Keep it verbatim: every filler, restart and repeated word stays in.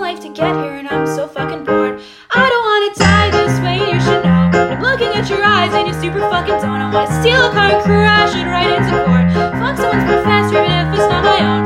life to get here and I'm so fucking bored. I don't wanna die this way, you should know. But I'm looking at your eyes and you super fucking don't. I wanna steal a car and crash it right into court. Fuck someone's professor even if it's not my own.